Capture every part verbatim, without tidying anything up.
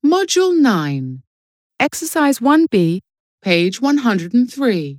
Module nine, Exercise one B, page one hundred three.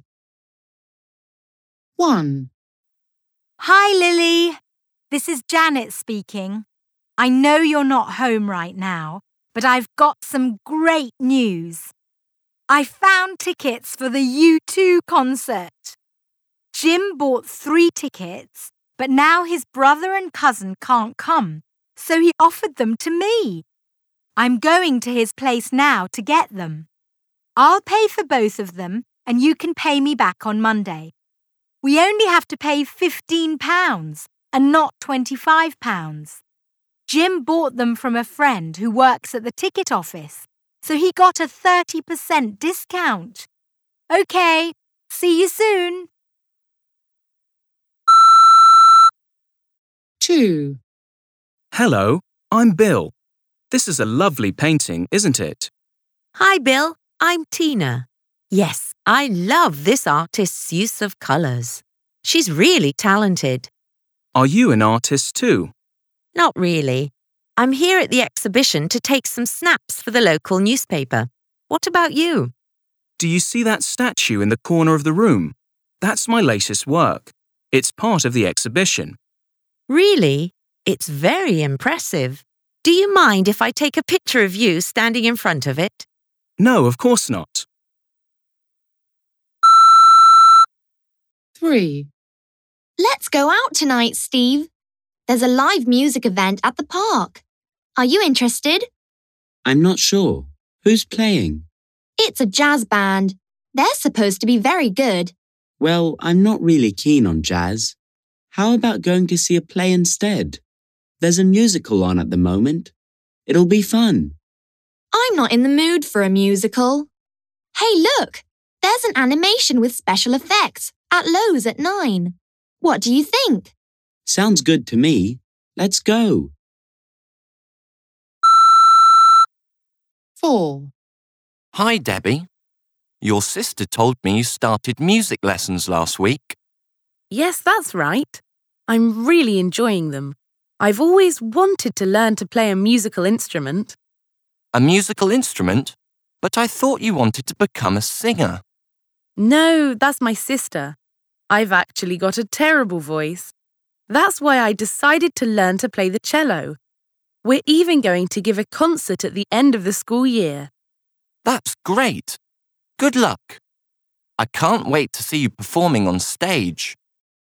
one. Hi, Lily. This is Janet speaking. I know you're not home right now, but I've got some great news. I found tickets for the U two concert. Jim bought three tickets, but now his brother and cousin can't come, so he offered them to me. I'm going to his place now to get them. I'll pay for both of them, and you can pay me back on Monday. We only have to pay fifteen pounds and not twenty-five pounds. Jim bought them from a friend who works at the ticket office, so he got a thirty percent discount. OK, see you soon. two. Hello, I'm Bill. This is a lovely painting, isn't it? Hi, Bill. I'm Tina. Yes, I love this artist's use of colours. She's really talented. Are you an artist too? Not really. I'm here at the exhibition to take some snaps for the local newspaper. What about you? Do you see that statue in the corner of the room? That's my latest work. It's part of the exhibition. Really? It's very impressive. Do you mind if I take a picture of you standing in front of it? No, of course not. three. Let's go out tonight, Steve. There's a live music event at the park. Are you interested? I'm not sure. Who's playing? It's a jazz band. They're supposed to be very good. Well, I'm not really keen on jazz. How about going to see a play instead? There's a musical on at the moment. It'll be fun. I'm not in the mood for a musical. Hey, look! There's an animation with special effects at Lowe's at nine. What do you think? Sounds good to me. Let's go. four. Hi, Debbie. Your sister told me you started music lessons last week. Yes, that's right. I'm really enjoying them. I've always wanted to learn to play a musical instrument. A musical instrument? But I thought you wanted to become a singer. No, that's my sister. I've actually got a terrible voice. That's why I decided to learn to play the cello. We're even going to give a concert at the end of the school year. That's great. Good luck. I can't wait to see you performing on stage.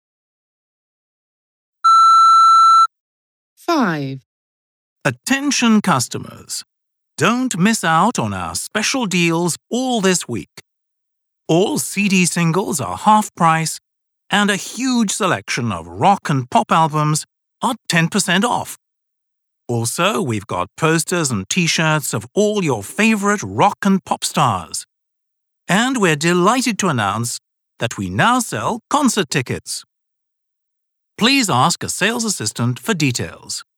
five. Attention customers. Don't miss out on our special deals all this week. All C D singles are half price and a huge selection of rock and pop albums are ten percent off. Also, we've got posters and t-shirts of all your favorite rock and pop stars. And we're delighted to announce that we now sell concert tickets. Please ask a sales assistant for details.